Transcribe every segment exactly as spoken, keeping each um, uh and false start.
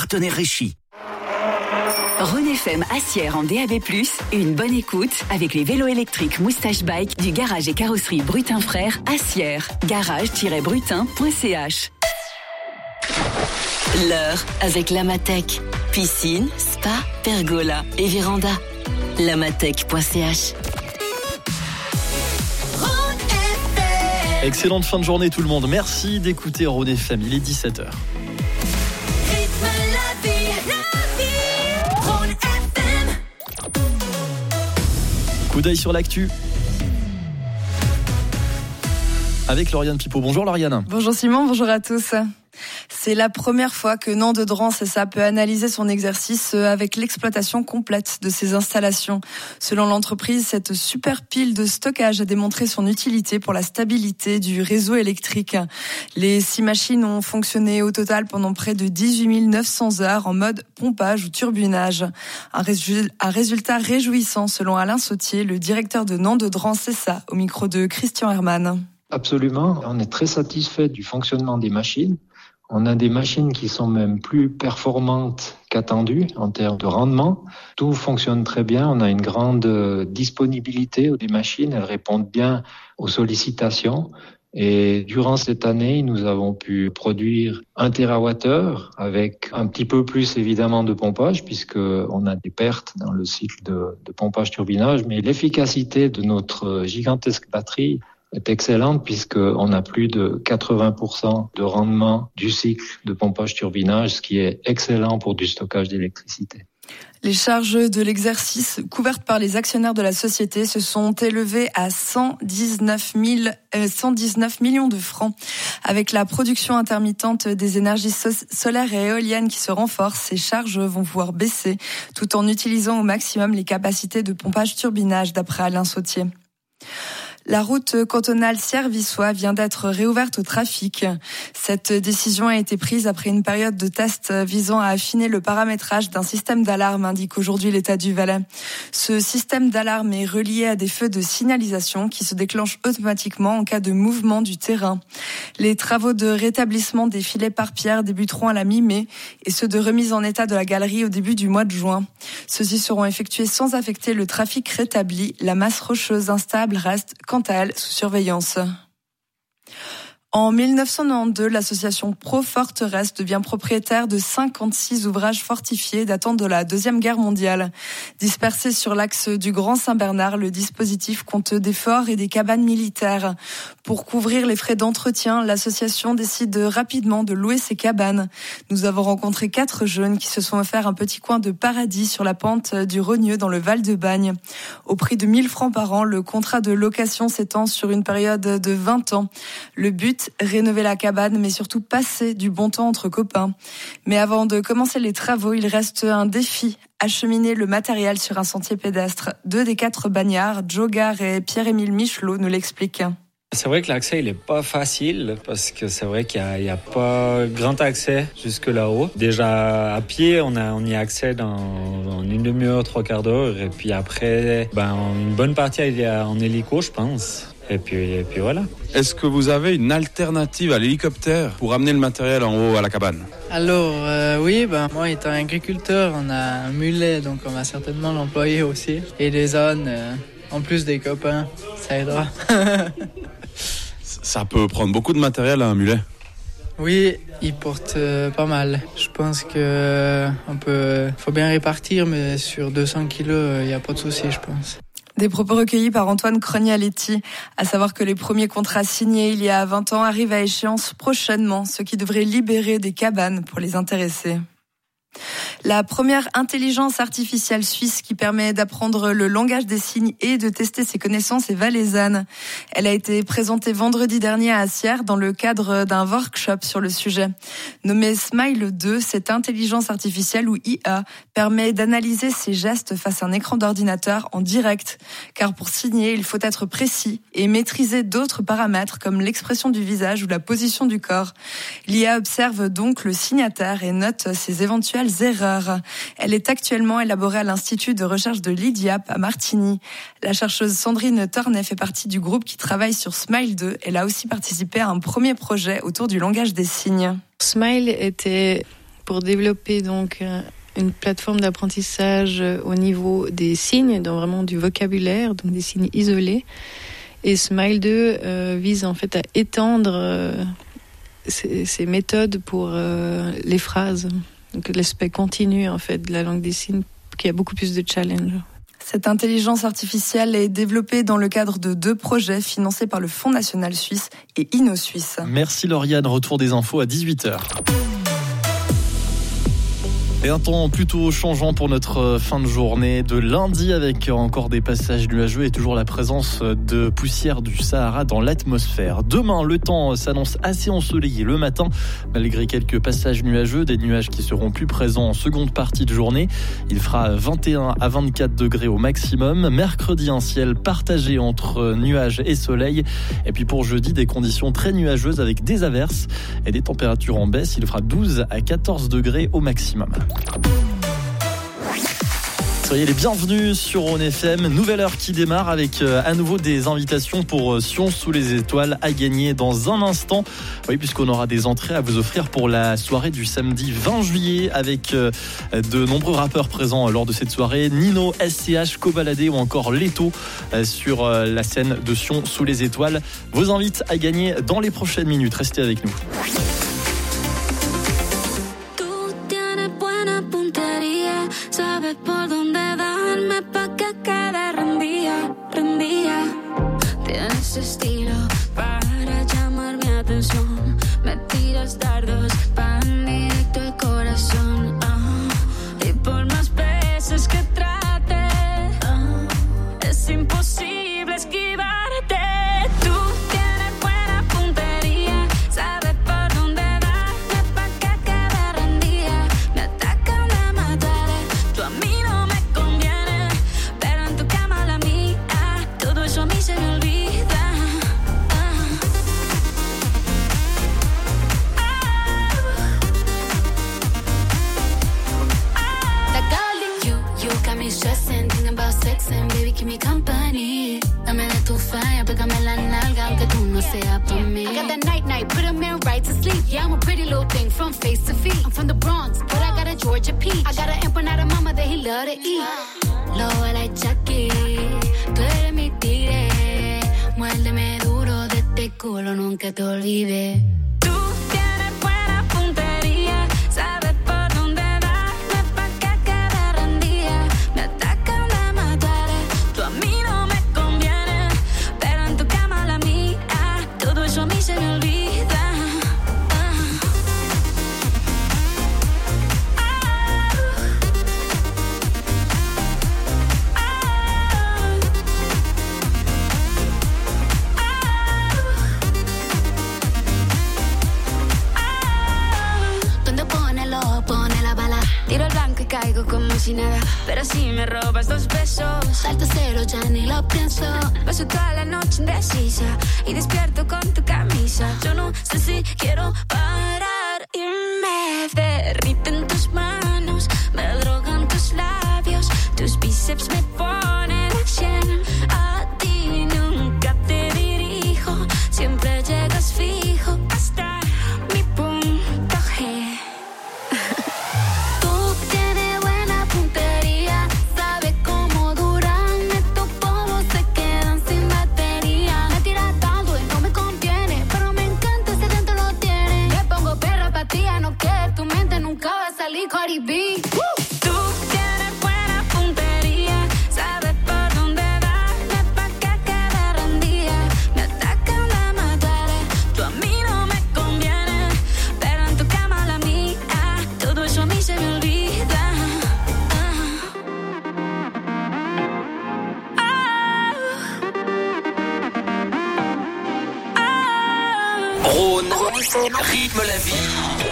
partenaire Réchi. Rhône F M Assières en D A B plus, une bonne écoute avec les vélos électriques Moustache Bike du garage et carrosserie Brutin Frères Assières. garage tiret brutin point c h. L'heure avec Lamatec. Piscine, spa, pergola et véranda. lamatec point c h. Excellente fin de journée tout le monde. Merci d'écouter Rhône F M. Il est dix-sept heures. Coup d'œil sur l'actu avec Lauriane Pipo. Bonjour Lauriane. Bonjour Simon, bonjour à tous. C'est la première fois que Nant de Drance S A peut analyser son exercice avec l'exploitation complète de ses installations. Selon l'entreprise, cette super pile de stockage a démontré son utilité pour la stabilité du réseau électrique. Les six machines ont fonctionné au total pendant près de dix-huit mille neuf cents heures en mode pompage ou turbinage. Un, résu- un résultat réjouissant selon Alain Sautier, le directeur de Nant de Drance S A, au micro de Christian Hermann. Absolument, on est très satisfait du fonctionnement des machines. On a des machines qui sont même plus performantes qu'attendues en termes de rendement. Tout fonctionne très bien. On a une grande disponibilité des machines. Elles répondent bien aux sollicitations. Et durant cette année, nous avons pu produire un térawattheure avec un petit peu plus évidemment de pompage puisque on a des pertes dans le cycle de, de pompage-turbinage. Mais l'efficacité de notre gigantesque batterie est excellente puisqu'on a plus de quatre-vingts pour cent de rendement du cycle de pompage-turbinage, ce qui est excellent pour du stockage d'électricité. Les charges de l'exercice couvertes par les actionnaires de la société se sont élevées à cent dix-neuf mille, euh, cent dix-neuf millions de francs. Avec la production intermittente des énergies so- solaires et éoliennes qui se renforce, ces charges vont pouvoir baisser tout en utilisant au maximum les capacités de pompage-turbinage, d'après Alain Sautier. La route cantonale Sierre-Vissois vient d'être réouverte au trafic. Cette décision a été prise après une période de tests visant à affiner le paramétrage d'un système d'alarme, indique aujourd'hui l'État du Valais. Ce système d'alarme est relié à des feux de signalisation qui se déclenchent automatiquement en cas de mouvement du terrain. Les travaux de rétablissement des filets par pierre débuteront à la mi-mai et ceux de remise en état de la galerie au début du mois de juin. Ceux-ci seront effectués sans affecter le trafic rétabli. La masse rocheuse instable reste quant à elle sous surveillance. En dix-neuf cent quatre-vingt-douze, l'association Pro Forteresse devient propriétaire de cinquante-six ouvrages fortifiés datant de la Deuxième Guerre mondiale. Dispersés sur l'axe du Grand Saint-Bernard, le dispositif compte des forts et des cabanes militaires. Pour couvrir les frais d'entretien, l'association décide rapidement de louer ces cabanes. Nous avons rencontré quatre jeunes qui se sont offerts un petit coin de paradis sur la pente du Rogneux dans le Val-de-Bagne. Au prix de mille francs par an, le contrat de location s'étend sur une période de vingt ans. Le but, rénover la cabane, mais surtout passer du bon temps entre copains. Mais avant de commencer les travaux, il reste un défi, acheminer le matériel sur un sentier pédestre. Deux des quatre bagnards, Joe Gare et Pierre-Émile Michelot, nous l'expliquent. C'est vrai que l'accès il est pas facile parce que c'est vrai qu'il y a, il y a pas grand accès jusque là-haut. Déjà à pied on a on y a accès dans, dans une demi-heure, trois quarts d'heure et puis après ben une bonne partie il y a en hélico je pense. Et puis, et puis voilà. Est-ce que vous avez une alternative à l'hélicoptère pour amener le matériel en haut à la cabane ? Alors euh, oui, ben, moi étant agriculteur, on a un mulet, donc on va certainement l'employer aussi. Et les ânes, euh, en plus des copains, ça aidera. Ça peut prendre beaucoup de matériel à un mulet. Oui, il porte euh, pas mal. Je pense que euh, on peut, faut bien répartir, mais sur deux cents kilos, il n'y a pas de souci, je pense. Des propos recueillis par Antoine Cronialetti, à savoir que les premiers contrats signés il y a vingt ans arrivent à échéance prochainement, ce qui devrait libérer des cabanes pour les intéressés. La première intelligence artificielle suisse qui permet d'apprendre le langage des signes et de tester ses connaissances est valaisanne. Elle a été présentée vendredi dernier à Assières dans le cadre d'un workshop sur le sujet. Nommée Smile deux, cette intelligence artificielle ou I A permet d'analyser ses gestes face à un écran d'ordinateur en direct. Car pour signer, il faut être précis et maîtriser d'autres paramètres comme l'expression du visage ou la position du corps. L'I A observe donc le signataire et note ses éventuelles erreurs. Elle est actuellement élaborée à l'Institut de recherche de l'I D I A P à Martigny. La chercheuse Sandrine Tornet fait partie du groupe qui travaille sur Smile deux. Elle a aussi participé à un premier projet autour du langage des signes. Smile était pour développer donc une plateforme d'apprentissage au niveau des signes, donc vraiment du vocabulaire, donc des signes isolés. Et Smile deux euh, vise en fait à étendre euh, ces, ces méthodes pour euh, les phrases, donc l'aspect continu en fait de la langue des signes, qui a beaucoup plus de challenge. Cette intelligence artificielle est développée dans le cadre de deux projets financés par le Fonds national suisse et InnoSuisse. Merci Lauriane, retour des infos à dix-huit heures. Et un temps plutôt changeant pour notre fin de journée de lundi, avec encore des passages nuageux et toujours la présence de poussière du Sahara dans l'atmosphère. Demain, le temps s'annonce assez ensoleillé le matin, malgré quelques passages nuageux, des nuages qui seront plus présents en seconde partie de journée. Il fera vingt et un à vingt-quatre degrés au maximum. Mercredi, un ciel partagé entre nuages et soleil. Et puis pour jeudi, des conditions très nuageuses avec des averses et des températures en baisse. Il fera douze à quatorze degrés au maximum. Soyez les bienvenus sur Rhône F M, nouvelle heure qui démarre avec euh, à nouveau des invitations pour euh, Sion sous les étoiles à gagner dans un instant. Oui, puisqu'on aura des entrées à vous offrir pour la soirée du samedi vingt juillet avec euh, de nombreux rappeurs présents euh, lors de cette soirée. Nino, S C H, Cobaladé ou encore Leto euh, sur euh, la scène de Sion sous les étoiles. Vos invites à gagner dans les prochaines minutes. Restez avec nous. Estilo para llamar mi atención, me tiras dardos van directo al corazón, ah, y por más veces que trate, ah, es imposible esquivarte. Tú tienes buena puntería, sabes por dónde darme pa' que quede rendida. Me atacan de mataré, tú a mí no me conviene, pero en tu cama la mía, todo eso a mí se me olvida. Stressing, thinking about sex and baby keep me company. Dame de tu falla, pégame la nalga aunque tú no seas pa' mí. I got that night night, put a man right to sleep. Yeah, I'm a pretty little thing from face to feet. I'm from the Bronx, but I got a Georgia peach. I got an empanada mama that he love to eat. Lo like Chucky, tú eres mi tigre. Muérdeme duro de este culo, nunca te olvides. Tú tienes buena puntería, sabes por dónde darme pa' que quede rendida. Me atacan de mataré, tú a mí no me conviene, pero en tu cama la mía, todo eso a mí se me olvida. Tiro el blanco y caigo como si nada, pero si me robas dos besos, salto cero, ya ni lo pienso. Paso toda la noche indecisa y despierto con tu camisa. Yo no sé si quiero parar y me derriten tus manos, me drogan tus labios, tus bíceps me ponen a cien. A ti nunca te dirijo, siempre llegas fijo hasta mi punto G. Cardi B. Tú tienes buena puntería, sabes por dónde darme pa' que quede rendida. Me atacan de mataré, tú a mí no me conviene, pero en tu cama la mía, todo eso a mí se me olvida. Rhône, rythme la vie.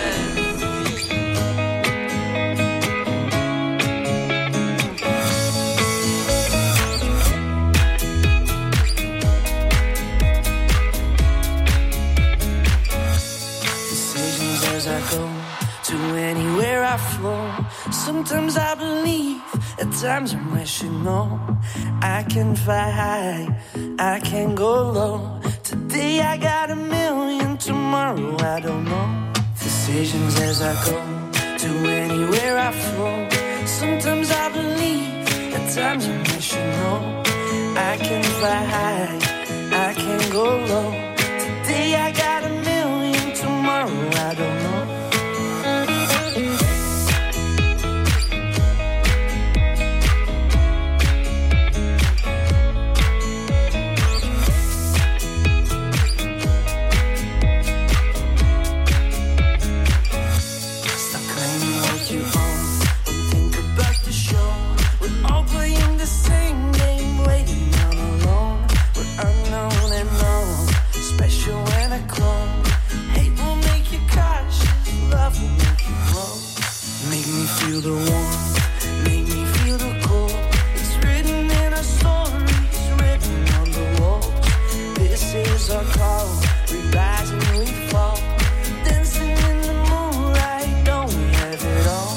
Sometimes I believe, at times I'm rational. I can fly high, I can go low. Today I got a million, tomorrow I don't know. Decisions as I go, to anywhere I flow. Sometimes I believe, at times I wish you know. I can fly high, I can go low. Today I got a million, tomorrow I don't know. Feel the warmth, make me feel the cold. It's written in our stories, written on the walls. This is our call, we rise and we fall. Dancing in the moonlight, don't we have it all?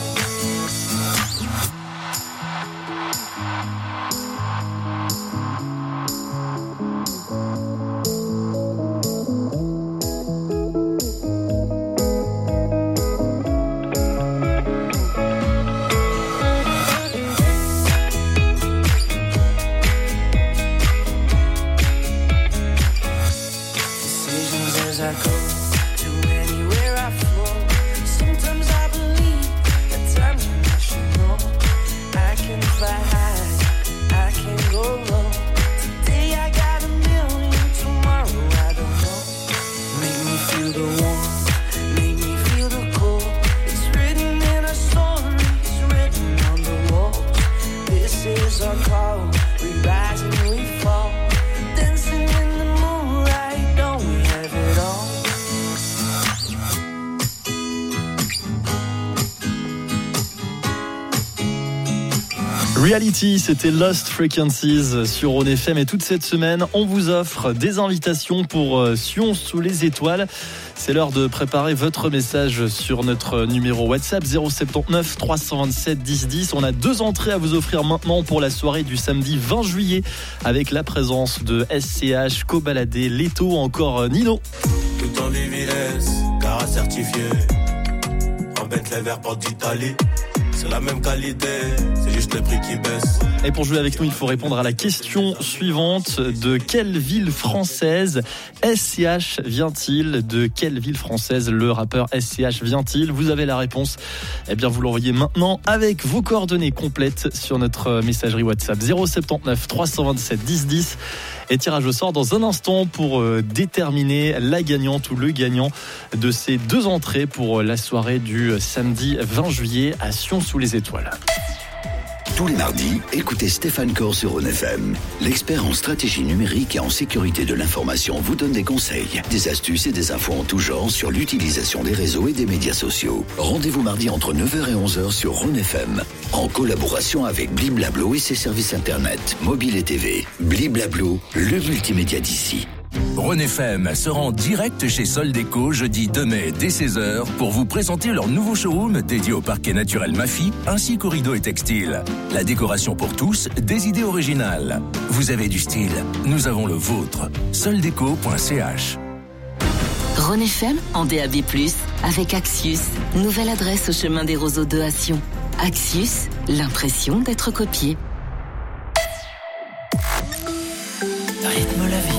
Reality, c'était Lost Frequencies sur Rhône F M et toute cette semaine, on vous offre des invitations pour Sion sous les étoiles. C'est l'heure de préparer votre message sur notre numéro WhatsApp zéro sept neuf trois cent vingt-sept dix dix. On a deux entrées à vous offrir maintenant pour la soirée du samedi vingt juillet avec la présence de S C H, Cobaladé, Leto, encore Nino. Tout en Vivilles, car certifié, en Bentley vert porte d'Italie. C'est la même qualité, c'est juste le prix qui baisse. Et pour jouer avec nous, il faut répondre à la question suivante. De quelle ville française S C H vient-il ? De quelle ville française le rappeur S C H vient-il ? Vous avez la réponse. Eh bien, vous l'envoyez maintenant avec vos coordonnées complètes sur notre messagerie WhatsApp zéro sept neuf trois cent vingt-sept dix dix. Et tirage au sort dans un instant pour déterminer la gagnante ou le gagnant de ces deux entrées pour la soirée du samedi vingt juillet à Sion sous les étoiles. Tous les mardis, écoutez Stéphane Corr sur Rhône F M. L'expert en stratégie numérique et en sécurité de l'information vous donne des conseils, des astuces et des infos en tout genre sur l'utilisation des réseaux et des médias sociaux. Rendez-vous mardi entre neuf heures et onze heures sur Rhône F M, en collaboration avec Bliblablo et ses services internet, mobile et T V. Bliblablo, le multimédia d'ici. Rhône F M se rend direct chez Soldeco jeudi deux mai dès seize heures pour vous présenter leur nouveau showroom dédié au parquet naturel Mafi ainsi qu'aux rideaux et textiles. La décoration pour tous, des idées originales. Vous avez du style, nous avons le vôtre. soldeco point c h. Rhône F M en D A B plus, avec Axius. Nouvelle adresse au chemin des Roseaux deux à Sion. Axius, l'impression d'être copié. Rythme la vie.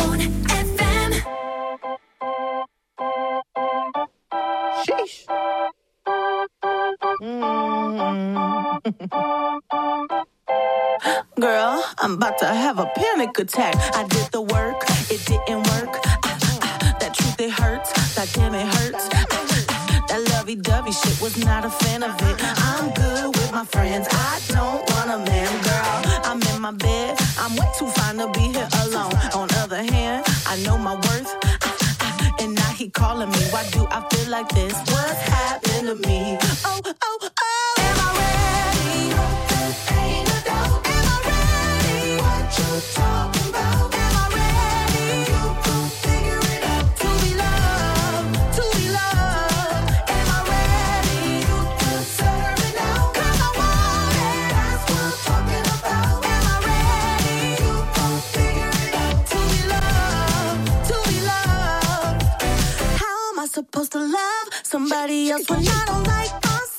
Girl, I'm about to have a panic attack. I did the work, it didn't work. Ah, ah, that truth, it hurts. That damn, it hurts. Ah, ah, that lovey-dovey shit, was not a fan of it. I'm good with my friends. I don't want a man, girl. I'm in my bed. I'm way too fine to be here alone. On the other hand, I know my worth. Ah, ah, and now he calling me. Why do I feel like this? What's happened to me? Oh, oh, oh. Am I ready? Ain't no doubt. Am I ready? What you talking about? Am I ready? You gon' figure it out. To be loved, to be loved. Am I ready? You deserve it now. 'Cause I want it. That's what I'm talking about. Am I ready? You gon' figure it out. To be loved, to be loved. How am I supposed to love somebody else when I don't like myself?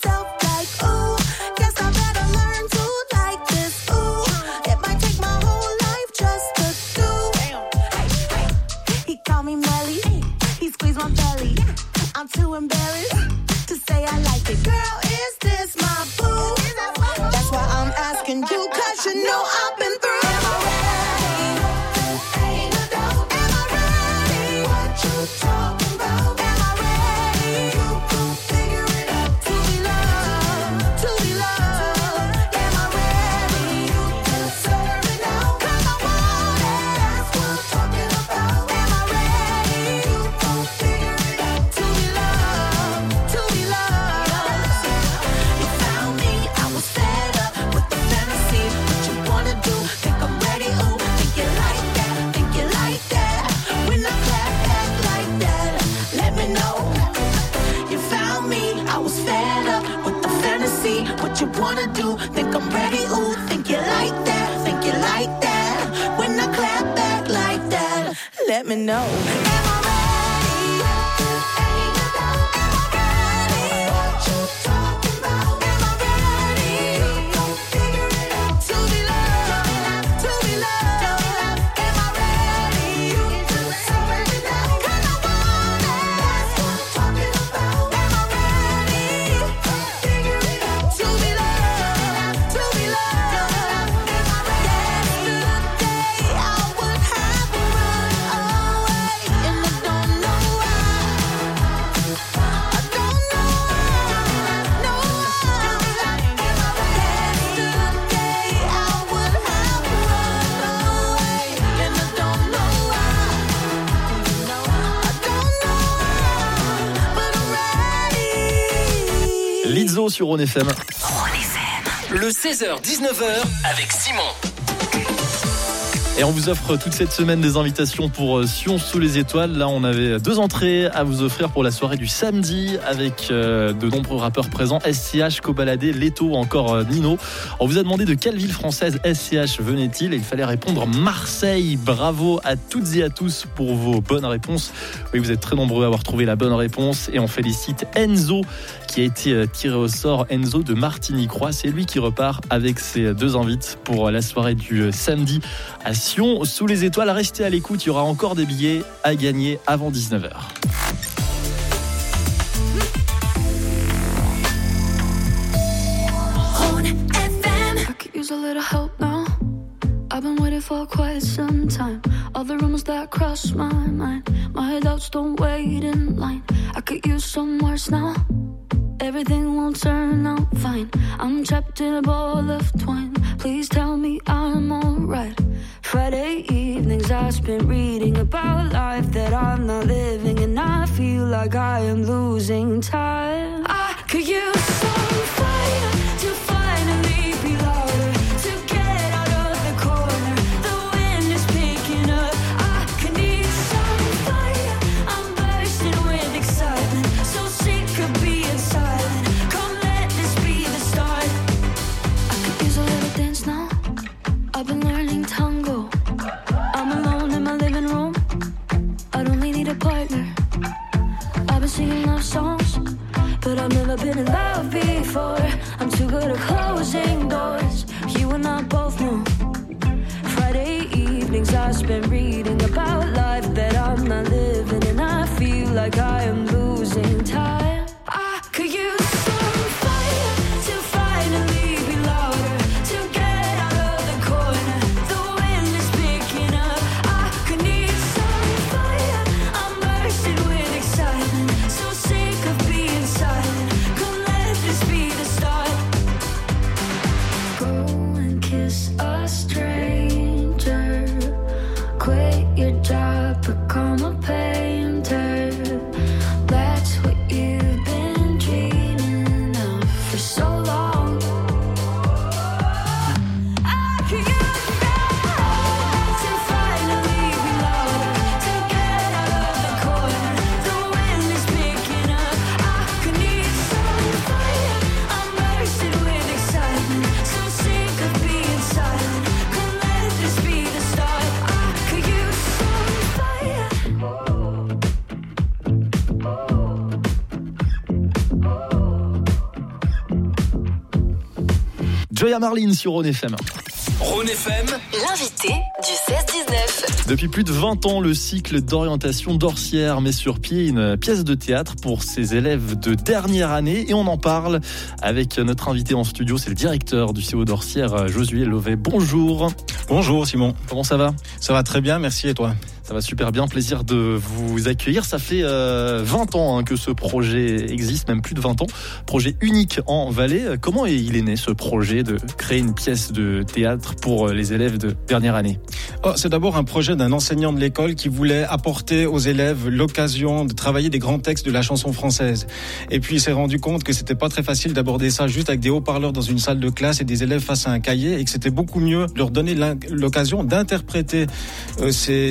what you wanna do. Think I'm ready, ooh, think you like that, think you like that. When I clap back like that, let me know. Am I ready? Am I ready? What you talking about? Am I ready? Don't figure it out. To be loved, to be loved. Am I ready? You can figure it out. 'Cause I want it. That's what I'm talking about. Am I ready? Figure it out. To be loved, to be loved. Am I ready? Yesterday I would have run away, and I don't know why. I don't know why, no why. Am I ready? Yesterday I would have run away, and I don't know why. I don't know why, but I'm ready. Lizzo sur Rhône F M. Le seize heures dix-neuf heures avec Simon. Et on vous offre toute cette semaine des invitations pour Sion sous les étoiles. Là, on avait deux entrées à vous offrir pour la soirée du samedi avec euh, de nombreux rappeurs présents. S C H, Kobalade, Leto ou encore euh, Nino. On vous a demandé de quelle ville française S C H venait-il et il fallait répondre Marseille. Bravo à toutes et à tous pour vos bonnes réponses. Oui, vous êtes très nombreux à avoir trouvé la bonne réponse et on félicite Enzo qui a été tiré au sort. Enzo de Martigny-Croix, c'est lui qui repart avec ses deux invites pour la soirée du samedi à Sion sous les étoiles. Restez à l'écoute, il y aura encore des billets à gagner avant dix-neuf heures. I could use a little help now. I've been waiting for quite some time. All the rumors that cross my mind, my doubts don't wait in line. I could use some words now. Everything won't turn out fine. I'm trapped in a ball of twine. Please tell me I'm alright. Friday evenings I spend reading about life that I'm not living, and I feel like I am losing time. I could use some fire to finally be louder, to get out of the corner. The wind is picking up. I could need some fire. I'm bursting with excitement, so sick of being silent. Come let this be the start. I could use a little dance now. I've been learning tango. I'm alone in my living room. I don't really need a partner. I've been singing love songs, but I've never been in love before. I'm too good at closing doors. You and I both know. Friday evenings I spend reading about life that I'm not living, and I feel like I am losing time. I could use some fire to finally be louder, to get out of the corner. The wind is picking up. I could need some fire. I'm bursting with excitement, so sick of being silent. Come let this be the start. Go and kiss a stranger. Quit your job, become a painter. That's what you've been dreaming of for so long. I could use that to finally be louder, to get out of the corner. The wind is picking up. I could need some fire. I'm bursting with excitement, so sick of being silent. Come let this be the start. I could use some fire. Joya Marlin sur Rhône F M. Rhône F M, L'invité du seize dix-neuf. Depuis plus de vingt ans, le cycle d'orientation d'Orsières met sur pied une pièce de théâtre pour ses élèves de dernière année et on en parle avec notre invité en studio, c'est le directeur du C O d'Orsières, Josué Lovey. Bonjour. Bonjour Simon. Comment ça va ? Ça va très bien, merci, et toi ? Ça va super bien, plaisir de vous accueillir. Ça fait euh, vingt ans hein, que ce projet existe, même plus de vingt ans. Projet unique en Valais. Comment il est né ce projet de créer une pièce de théâtre pour les élèves de dernière année ? Oh, c'est d'abord un projet d'un enseignant de l'école qui voulait apporter aux élèves l'occasion de travailler des grands textes de la chanson française. Et puis il s'est rendu compte que c'était pas très facile d'aborder ça juste avec des haut-parleurs dans une salle de classe et des élèves face à un cahier, et que c'était beaucoup mieux de leur donner l'occasion d'interpréter euh, ces, ces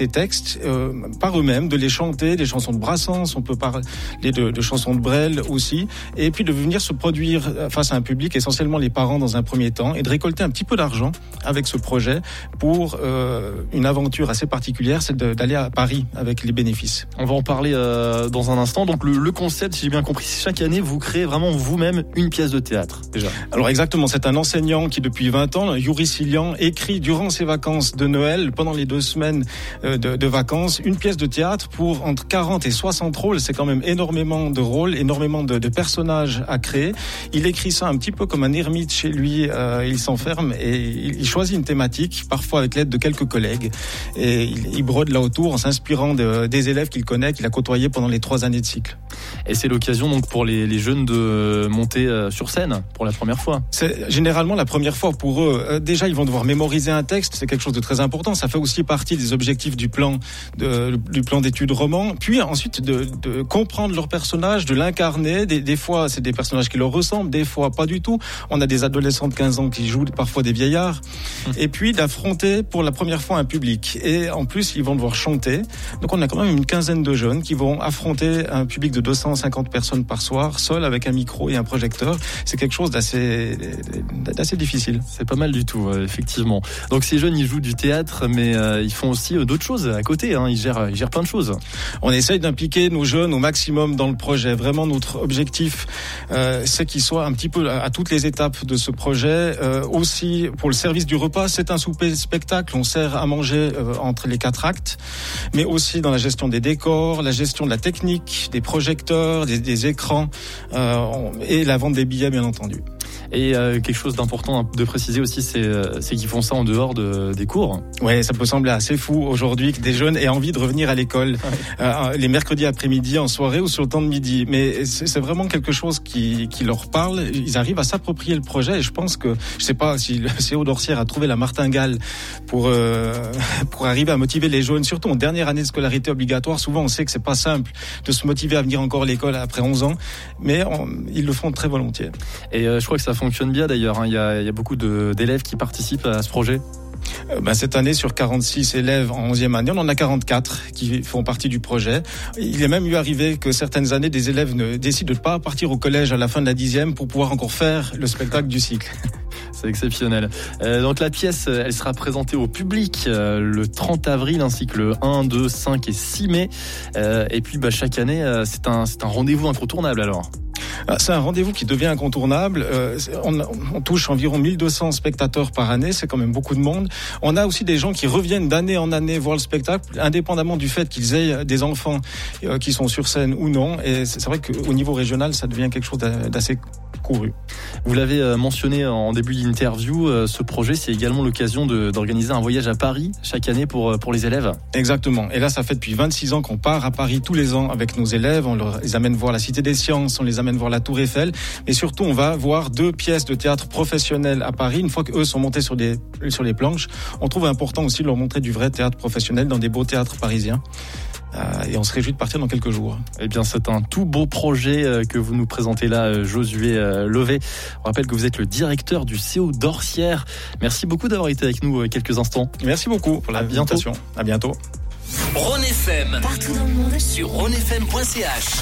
ces textes euh, par eux-mêmes, de les chanter, des chansons de Brassens, on peut parler de, de chansons de Brel aussi, et puis de venir se produire face à un public, essentiellement les parents dans un premier temps, et de récolter un petit peu d'argent avec ce projet pour euh, une aventure assez particulière, c'est de, d'aller à Paris avec les bénéfices. On va en parler euh, dans un instant. Donc le, le concept, si j'ai bien compris, chaque année vous créez vraiment vous-même une pièce de théâtre déjà. Alors exactement, c'est un enseignant qui depuis vingt ans, Yuri Silian, écrit durant ses vacances de Noël, pendant les deux semaines de, de vacances, une pièce de théâtre pour entre quarante et soixante rôles. C'est quand même énormément de rôles, énormément de, de personnages à créer. Il écrit ça un petit peu comme un ermite chez lui, euh, il s'enferme et il, il choisit une thématique, parfois avec l'aide de quelques collègues, et il, il brode là autour en s'inspirant de, des élèves qu'il connaît, qu'il a côtoyés pendant les trois années de cycle. Et c'est l'occasion donc pour les, les jeunes de monter sur scène pour la première fois. C'est généralement la première fois pour eux. Déjà, ils vont devoir mémoriser un texte, c'est quelque chose de très important. Ça fait aussi partie des objectifs du plan, de, du plan d'études roman. Puis ensuite, de, de comprendre leur personnage, de l'incarner. Des, des fois, c'est des personnages qui leur ressemblent, des fois pas du tout. On a des adolescents de quinze ans qui jouent parfois des vieillards. Mmh. Et puis d'affronter pour la première fois un public. Et en plus, ils vont devoir chanter. Donc on a quand même une quinzaine de jeunes qui vont affronter un public de deux cent cinquante personnes par soir, seuls avec un micro et un projecteur. C'est quelque chose d'assez, d'assez difficile. C'est pas mal du tout, euh, effectivement. Donc ces jeunes, ils jouent du théâtre, mais euh, ils font aussi euh, d'autres choses à côté. Hein. Ils gèrent, ils gèrent plein de choses. On essaye d'impliquer nos jeunes au maximum dans le projet. Vraiment, notre objectif, euh, c'est qu'ils soient un petit peu à, à toutes les étapes de ce projet. Euh, aussi, pour le service du repas, c'est un souper spectacle. On sert à manger euh, entre les quatre actes, mais aussi dans la gestion des décors, la gestion de la technique, des projecteurs, des, des écrans euh, et la vente des billets, bien entendu. Et euh, quelque chose d'important de préciser aussi, c'est, c'est qu'ils font ça en dehors de, des cours. Ouais, ça peut sembler assez fou aujourd'hui que des jeunes aient envie de revenir à l'école ouais. euh, les mercredis après-midi en soirée ou sur le temps de midi. Mais c'est, c'est vraiment quelque chose qui, qui leur parle. Ils arrivent à s'approprier le projet et je pense que, je sais pas si le C E O d'Orsières a trouvé la martingale pour euh, pour arriver à motiver les jeunes, surtout en dernière année de scolarité obligatoire. Souvent, on sait que c'est pas simple de se motiver à venir encore à l'école après onze ans, mais on, ils le font très volontiers. Et euh, je crois que ça fonctionne bien d'ailleurs, hein. Il y a, il y a beaucoup de, d'élèves qui participent à ce projet. Euh, ben, cette année, sur quarante-six élèves en onzième année, on en a quarante-quatre qui font partie du projet. Il est même eu arrivé que certaines années, des élèves ne décident de ne pas partir au collège à la fin de la dixième pour pouvoir encore faire le spectacle du cycle. C'est exceptionnel. Euh, donc la pièce, elle sera présentée au public euh, le trente avril ainsi que le un, deux, cinq et six mai. Euh, et puis bah, chaque année, euh, c'est un, c'est un rendez-vous incontournable alors. C'est un rendez-vous qui devient incontournable. On, on touche environ mille deux cents spectateurs par année, c'est quand même beaucoup de monde. On a aussi des gens qui reviennent d'année en année voir le spectacle, indépendamment du fait qu'ils aient des enfants qui sont sur scène ou non. Et c'est vrai qu'au niveau régional, ça devient quelque chose d'assez couru. Vous l'avez mentionné en début d'interview, ce projet, c'est également l'occasion de, d'organiser un voyage à Paris chaque année pour, pour les élèves. Exactement. Et là, ça fait depuis vingt-six ans qu'on part à Paris tous les ans avec nos élèves. On les amène voir la Cité des Sciences, on les amène voir la Tour Eiffel, mais surtout on va voir deux pièces de théâtre professionnelles à Paris. Une fois qu'eux sont montés sur des sur les planches, on trouve important aussi de leur montrer du vrai théâtre professionnel dans des beaux théâtres parisiens. Euh, et on se réjouit de partir dans quelques jours. Eh bien, c'est un tout beau projet que vous nous présentez là, Josué Levet. On rappelle que vous êtes le directeur du C E O d'Orsières. Merci beaucoup d'avoir été avec nous quelques instants. Merci beaucoup pour l'invitation. À bientôt. Rhône F M, partout dans le monde, sur rhône f m point c h.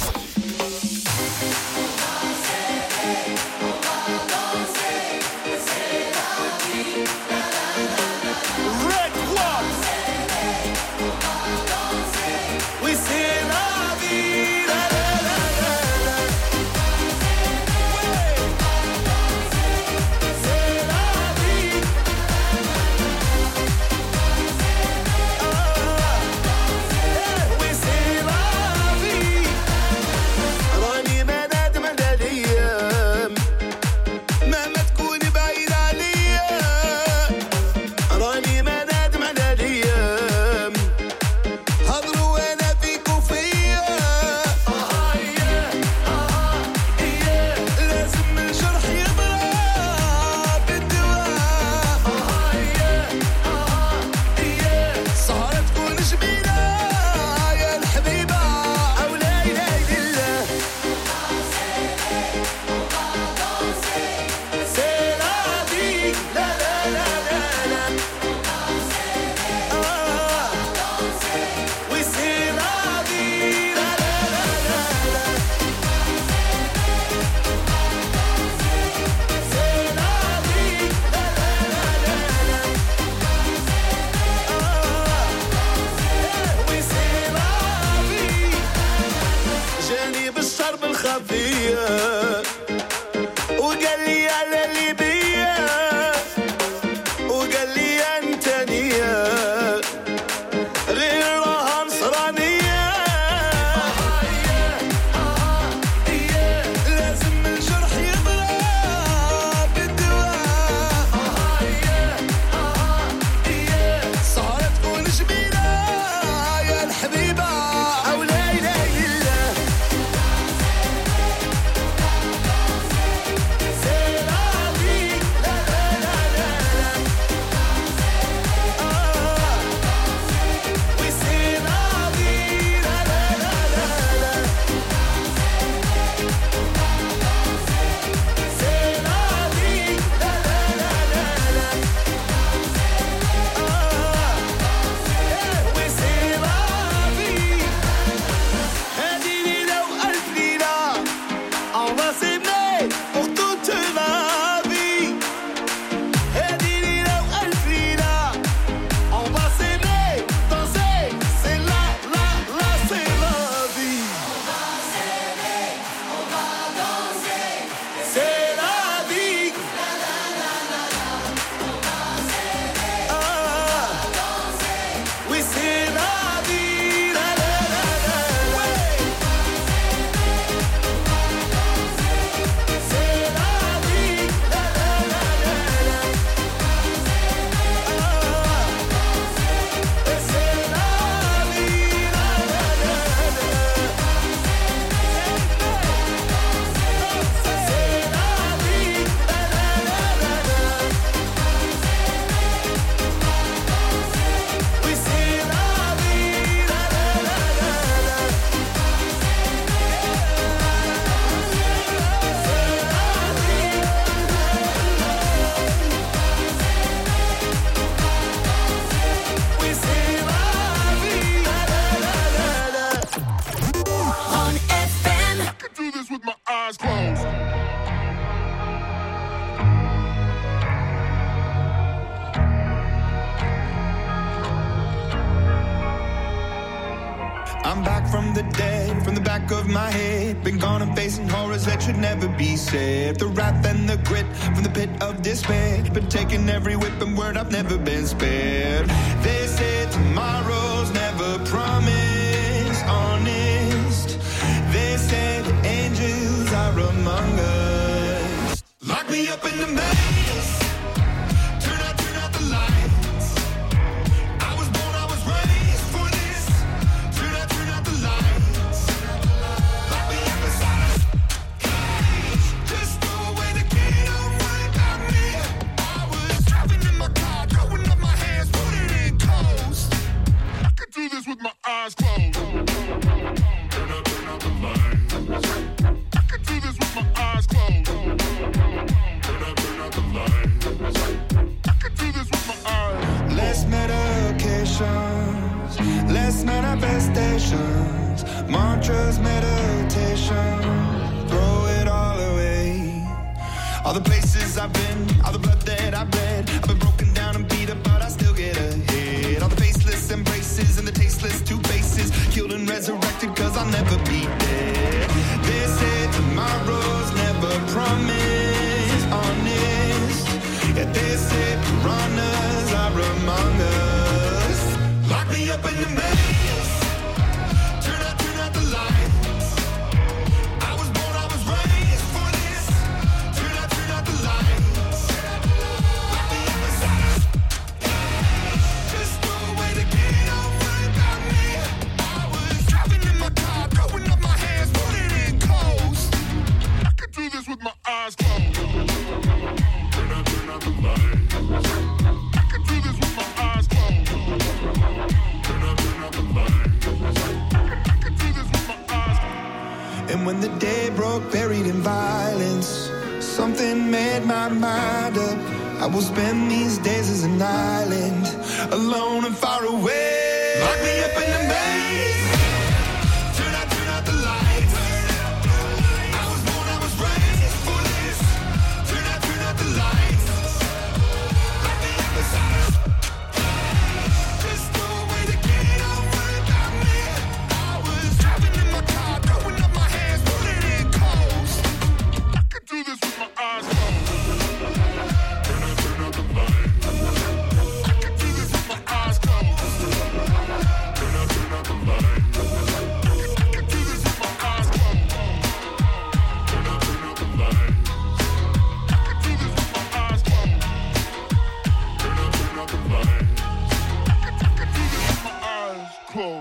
قال لي على ليبيا وقال لي انت نية غير راها نصرانية لازم الجرح يضرب بالدواء صارت تكون جميلة يا الحبيبة أو لا إله إلا I'm back from the dead, from the back of my head. Been gone and facing horrors that should never be said. The wrath and the grit from the pit of despair. Been taking every whip and word, I've never been spared. They say tomorrow's never promised, honest. They say the angels are among us. Lock me up in the maze. Turn out, turn out the lights. With my eyes closed. Turn out, turn out the lights. I can do this with my eyes closed. Turn out, turn out the lights. I can do this with my eyes. Less medications, less manifestations, mantras, meditation. Throw it all away. All the places I've been, all the blood that I've bled. I've been broken down and beat up, but I still get ahead. All the faceless embraces and the tasteless two faces, killed and resurrected, cause I'll never be dead. They say tomorrow's never promised, honest. Yeah, they say piranhas are among us. Lock me up in the maze. Turn out, turn out the lights. I was born, I was raised for this. Turn out, turn out the lights. Lock me up inside. Just throw away the key, don't worry about me. I was driving in my car, throwing up my hands, putting in coast. I can do this with my eyes closed. Turn out, turn out the lights. I can do this with my eyes closed. Turn out, turn out the lights. I can do this with my eyes closed. And when the day broke, buried in violence, something made my mind up. I will spend these days as an island, alone and far away. Lock me up in the maze. Turn out, turn out the lights. I was born, I was raised for this. Turn out, turn out the lights. Lock me up inside. Just throw away the key, don't worry about me. I was driving in my car, throwing up my hands, putting in coast. I can do this with my eyes closed.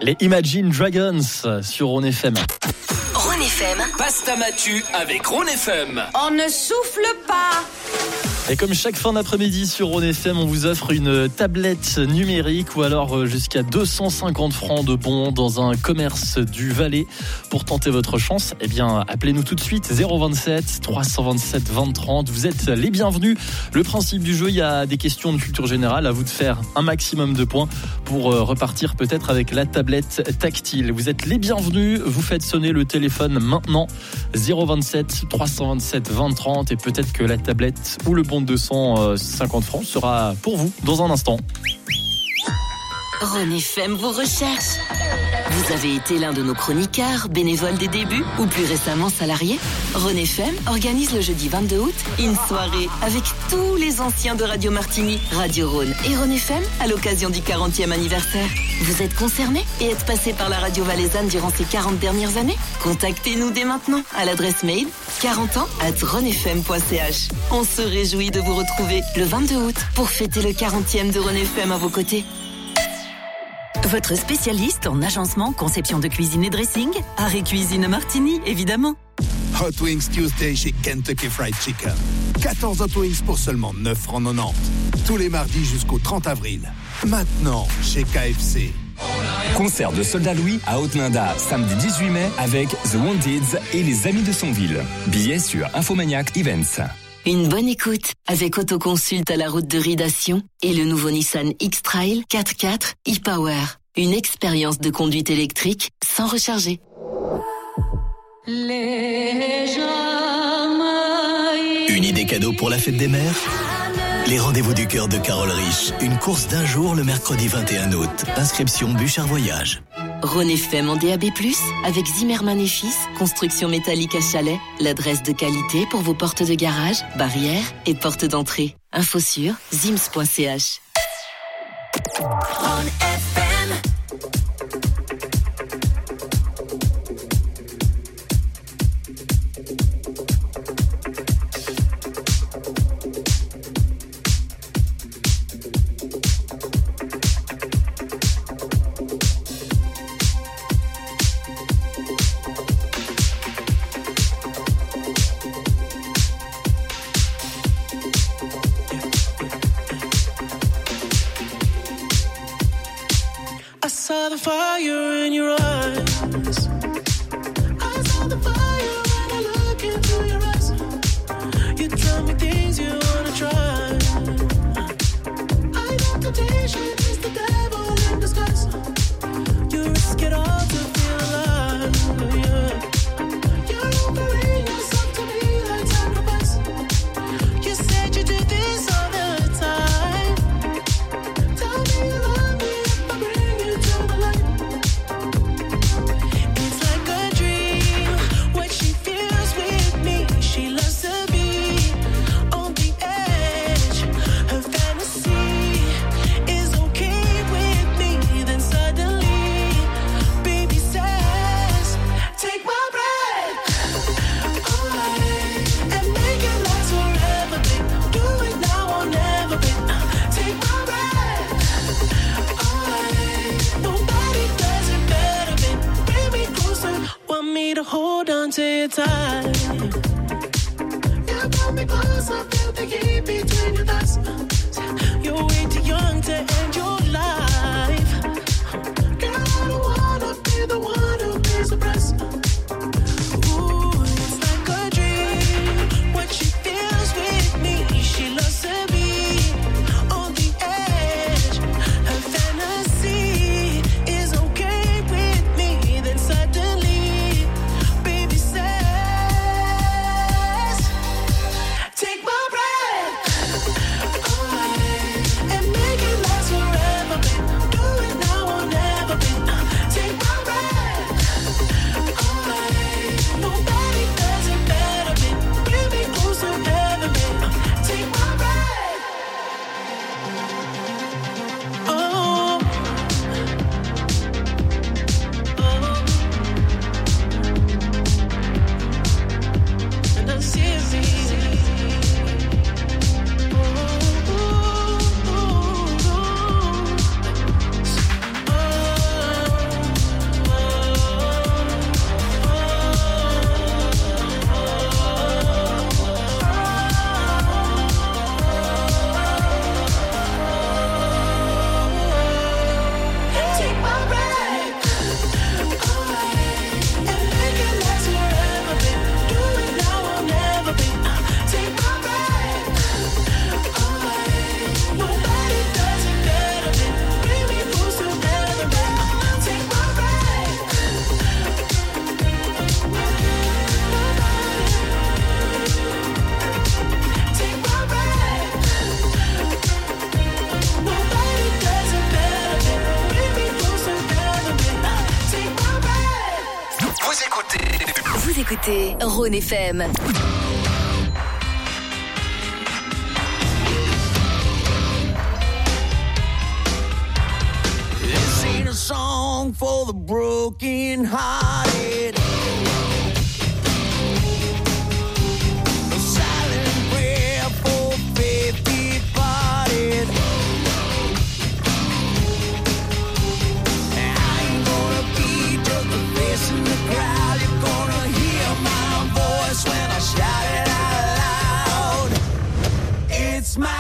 Les Imagine Dragons sur Rhône F M. Rhône F M. Passe ta matu avec Rhône F M. On ne souffle pas. Et comme chaque fin d'après-midi sur Rhône F M, on vous offre une tablette numérique ou alors jusqu'à deux cent cinquante francs de bons dans un commerce du Valais. Pour tenter votre chance, eh bien, appelez-nous tout de suite zéro vingt-sept trois cent vingt-sept vingt trente. Vous êtes les bienvenus. Le principe du jeu, il y a des questions de culture générale. À vous de faire un maximum de points pour repartir peut-être avec la tablette tactile. Vous êtes les bienvenus. Vous faites sonner le téléphone maintenant. zéro vingt-sept trois cent vingt-sept vingt trente et peut-être que la tablette ou le bon de deux cent cinquante francs sera pour vous dans un instant. Rhône F M vous recherche. Vous avez été l'un de nos chroniqueurs, bénévoles des débuts ou plus récemment salariés. Rhône F M organise le jeudi vingt-deux août une soirée avec tous les anciens de Radio Martigny, Radio Rhône et Rhône F M à l'occasion du quarantième anniversaire. Vous êtes concerné et êtes passé par la radio valaisanne durant ces quarante dernières années? Contactez-nous dès maintenant à l'adresse mail quarante ans arobase rhônefm point c h. On se réjouit de vous retrouver le vingt-deux août pour fêter le quarantième de Rhône F M à vos côtés. Votre spécialiste en agencement, conception de cuisine et dressing, Art et Cuisine Martigny, évidemment. Hot Wings Tuesday chez Kentucky Fried Chicken. quatorze Hot Wings pour seulement neuf francs quatre-vingt-dix. Tous les mardis jusqu'au trente avril. Maintenant, chez K F C. Concert de Soldat Louis à Haute-Linda, samedi dix-huit mai avec The Wanteds et les Amis de Sonville. Billets sur Infomaniac Events. Une bonne écoute avec Autoconsult à la route de Ridation et le nouveau Nissan X-Trail quatre quatre e-Power. Une expérience de conduite électrique sans recharger. Une idée cadeau pour la fête des mères? Les rendez-vous du cœur de Carole Rich. Une course d'un jour le mercredi vingt et un août. Inscription Bûchard Voyage. Rhône F M en D A B plus, avec Zimmermann et Fils, construction métallique à Chalais, l'adresse de qualité pour vos portes de garage, barrières et portes d'entrée. Info sur zims point c h. Rhône F M. I saw the fire in your eyes. I saw the fire when I look into your eyes. You tell me things you wanna try. I know temptation is the devil in disguise. You risk it all to feel alive. Yeah. You're offering yourself to me like sacrifice. You said you do this all the time. Tell me you love me if I bring you to the light. It's like a dream, what she feels with me. She loves to be on the edge. Her fantasy is okay with me. Then suddenly, baby says, take my breath away and make it last forever, babe. Do it now or never, babe. Take my breath away. Nobody does it better, babe. Bring me closer. Want me to hold on to you tight. You brought me closer, feel the heat between your thighs. You're way too young to end your life. Girl, I don't wanna be the one who pays the price. Ooh, it's like a dream, what she feels with me. She loves to be on the edge. Her fantasy is okay with me. Then suddenly, baby says, take my breath écoutez Rhône F M. This ain't a song for the broken hearted. A silent prayer for faith departed. I ain't gonna be just a face in the crowd. You're gonna hear my voice when I shout it out loud. It's my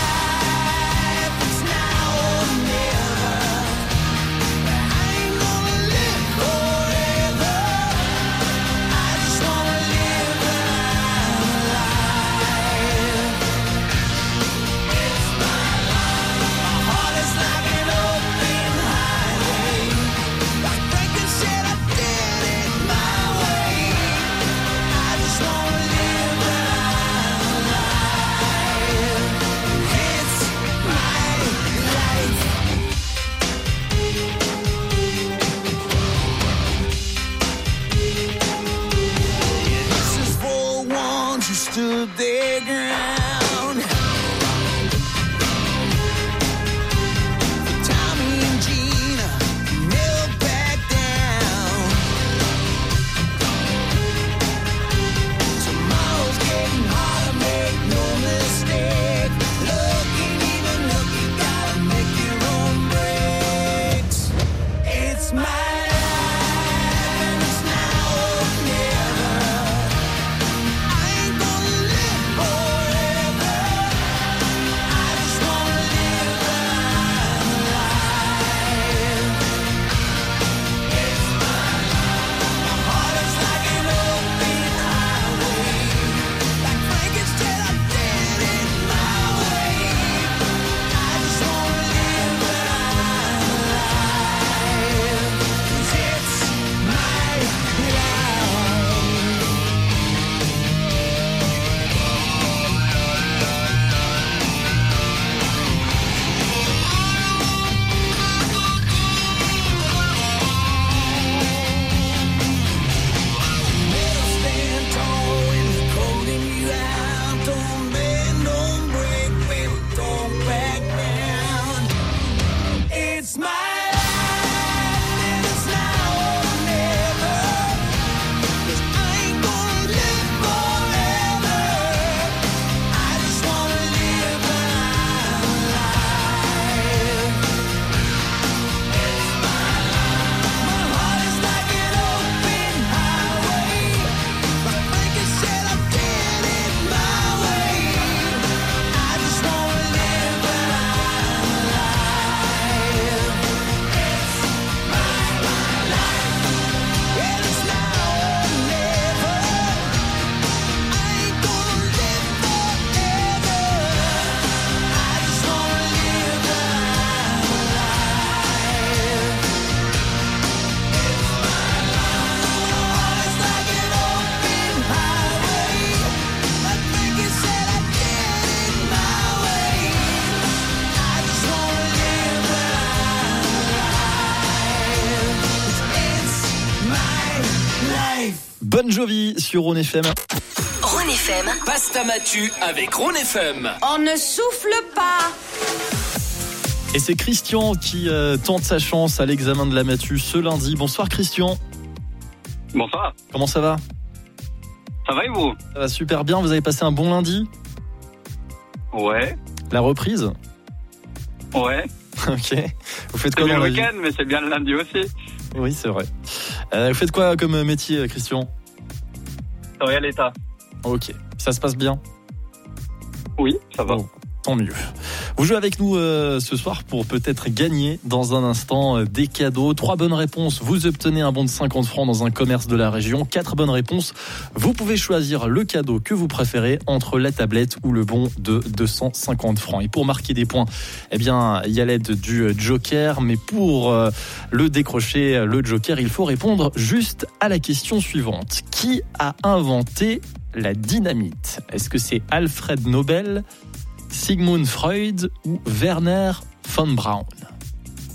stood their ground. Tommy and Gina never back down. Tomorrow's getting harder, make no mistake. Look, ain't even look, you gotta make your own breaks. It's my Bon Jovi sur Rhône F M. Rhône F M. Passe ta matu avec Rhône F M. On ne souffle pas. Et c'est Christian qui euh, tente sa chance à l'examen de la matu ce lundi. Bonsoir Christian. Bonsoir. Comment ça va ? Ça va et vous ? Ça va super bien, vous avez passé un bon lundi ? Ouais. La reprise ? Ouais. Ok. Vous faites c'est quoi bien dans le la vie ? week-end, mais c'est bien le lundi aussi. Oui, c'est vrai. Euh, vous faites quoi comme métier, Christian ? Travailler à l'État. Ok. Ça se passe bien ? Oui, ça va. Bon, tant mieux. Vous jouez avec nous euh, ce soir pour peut-être gagner dans un instant euh, des cadeaux. Trois bonnes réponses, vous obtenez un bon de cinquante francs dans un commerce de la région. Quatre bonnes réponses, vous pouvez choisir le cadeau que vous préférez entre la tablette ou le bon de deux cent cinquante francs. Et pour marquer des points, eh bien, il y a l'aide du Joker. Mais pour euh, le décrocher, le Joker, il faut répondre juste à la question suivante. Qui a inventé la dynamite ? Est-ce que c'est Alfred Nobel, Sigmund Freud ou Werner von Braun ?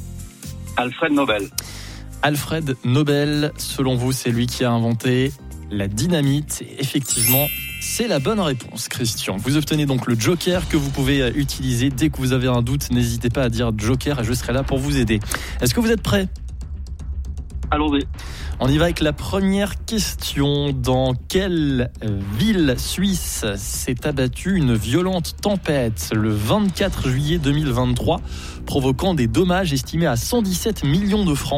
Alfred Nobel. Alfred Nobel, selon vous, c'est lui qui a inventé la dynamite. Et effectivement, c'est la bonne réponse, Christian. Vous obtenez donc le joker que vous pouvez utiliser dès que vous avez un doute. N'hésitez pas à dire joker et je serai là pour vous aider. Est-ce que vous êtes prêts ? Allons-y. On y va avec la première question. Dans quelle ville suisse s'est abattue une violente tempête le vingt-quatre juillet deux mille vingt-trois, provoquant des dommages estimés à cent dix-sept millions de francs ?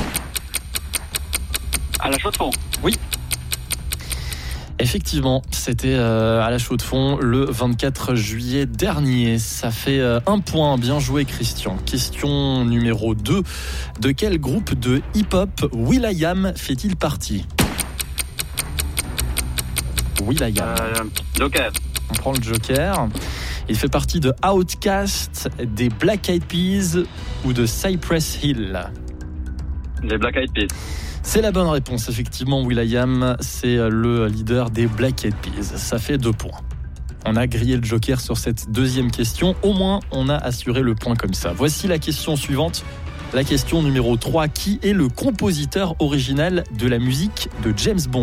À la Chaux-de-Fonds. Oui. Effectivement, c'était euh, à la Chaux-de-Fonds le vingt-quatre juillet dernier. Ça fait euh, un point. Bien joué, Christian. Question numéro deux. De quel groupe de hip-hop will.i.am fait-il partie ? will.i.am. Euh, Joker. On prend le joker. Il fait partie de Outkast, des Black Eyed Peas ou de Cypress Hill. Les Black Eyed Peas. C'est la bonne réponse, effectivement. will.i.am, c'est le leader des Black Eyed Peas. Ça fait deux points. On a grillé le joker sur cette deuxième question. Au moins, on a assuré le point comme ça. Voici la question suivante. La question numéro trois. Qui est le compositeur original de la musique de James Bond ?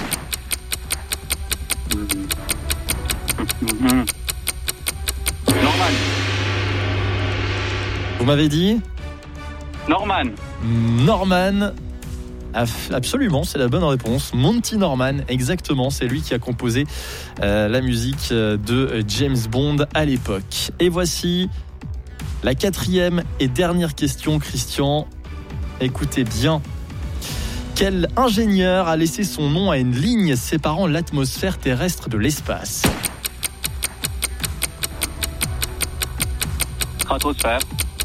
Norman. Vous m'avez dit ? Norman. Norman. Absolument, c'est la bonne réponse. Monty Norman, exactement, c'est lui qui a composé euh, la musique de James Bond à l'époque. Et voici la quatrième et dernière question, Christian. Écoutez bien. Quel ingénieur a laissé son nom à une ligne séparant l'atmosphère terrestre de l'espace ? Stratosphère.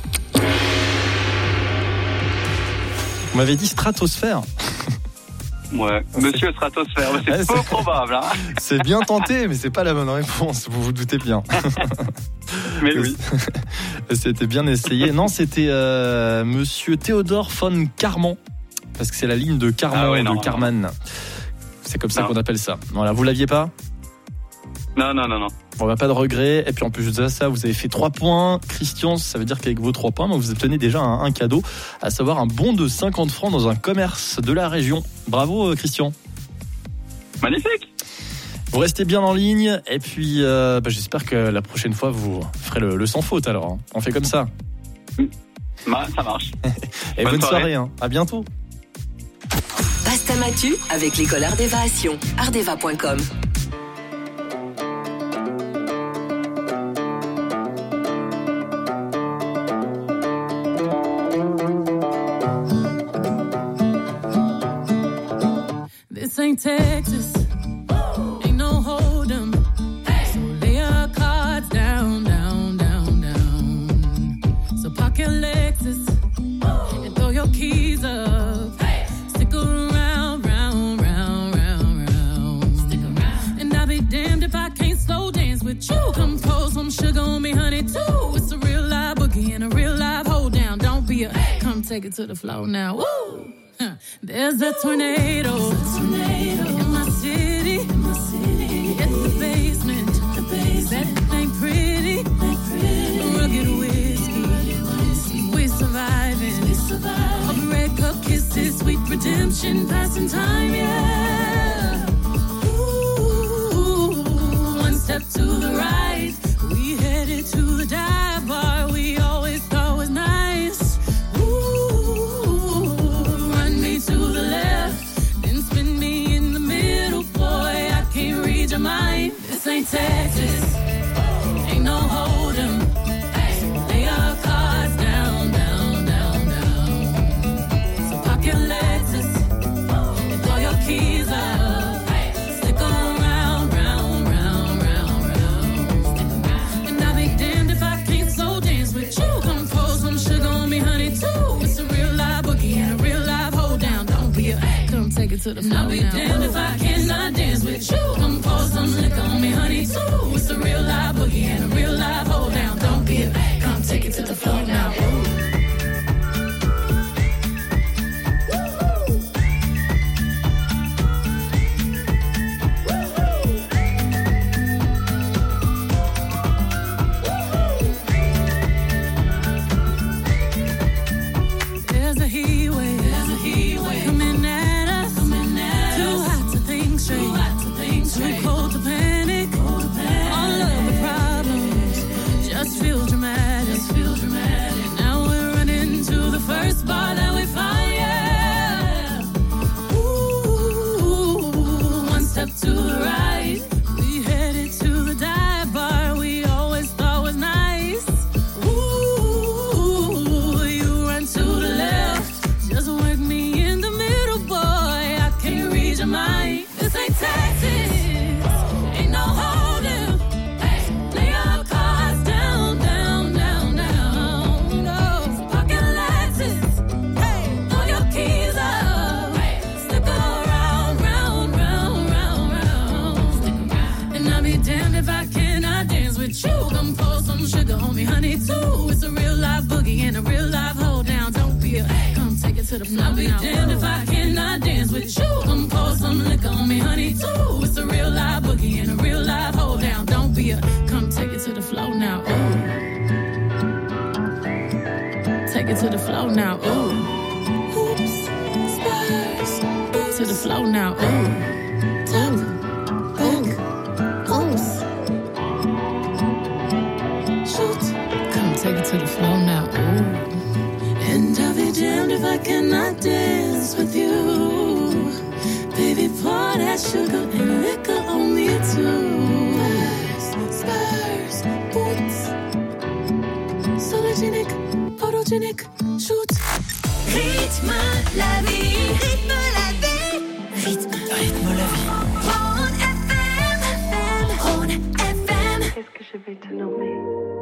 Vous m'avez dit stratosphère ? Ouais, monsieur Stratosphère, c'est ouais, peu c'est... probable. Hein. C'est bien tenté, mais c'est pas la bonne réponse, vous vous doutez bien. Mais oui. C'était bien essayé. Non, c'était euh, monsieur Théodore von Karman, parce que c'est la ligne de Karman, ah ouais, non, de Karman. Non. C'est comme ça non. qu'on appelle ça. Voilà, vous l'aviez pas ? Non, non, non, non. On va pas de regret. Et puis en plus de ça, vous avez fait trois points. Christian, ça veut dire qu'avec vos trois points, vous obtenez déjà un, un cadeau, à savoir un bon de cinquante francs dans un commerce de la région. Bravo, Christian. Magnifique. Vous restez bien en ligne. Et puis, euh, bah, j'espère que la prochaine fois, vous ferez le, le sans faute alors. On fait comme ça. Bah, ça marche. Et bonne, bonne soirée. soirée hein. À bientôt. Pasta Matu avec l'école Ardeva à Sion. ardeva point com. This ain't Texas, ain't no hold 'em. So lay your cards down, down, down, down. So park your Lexus and throw your keys up. Stick around, round, round, round, round. Stick around. And I'll be damned if I can't slow dance with you. Come pour some sugar on me, honey, too. It's a real live boogie and a real live hold down. Don't be a, come take it to the floor now. Woo! There's a tornado, a tornado in my city, in my city. In the basement, the basement. That ain't pretty, ain't pretty. Rugged whiskey, whiskey. We surviving, we surviving. Red cup kisses, sweet redemption, passing time, yeah. Ooh, one step to the right, we headed to the dive bar we always thought was nice. This ain't Texas, ain't no hold 'em. Lay your cards down, down, down, down. So park your Lexus and throw your keys up. Stick around, round, round, round, round. And I'll be damned if I can't slow dance with you. Come pour some sugar on me, honey, too. It's a real live boogie and a real live hold down. Don't be a, come take it to the floor. I'll be damned if I cannot dance with you. Come pour some liquor on me, honey, too. It's a real live boogie and a real live hold down. Don't be a, come take it to the floor now. Ooh. There's a heat wave, there's a heat wave coming at us, coming at us. Too hot to think. to the floor. I'll be damned if I cannot dance with you. Come pour some liquor on me, honey, too. It's a real live boogie and a real live hold down. Don't be a, come take it to the floor now. Ooh. Take it to the floor now. Ooh. Oops, spurs. To the floor now. Ooh. Ooh. Ooh. Oops. Shoot. Come take it to the floor now. Ooh. And I'll be damned if I cannot dance with you. Baby, pour that sugar and liquor on me too. Spurs, spurs, boots. Sologenic, photogenic, shoot. Rythme la vie, rythme la vie, rythme, rythme la vie. Rhône F M, Rhône F M. Qu'est-ce que je vais te nommer?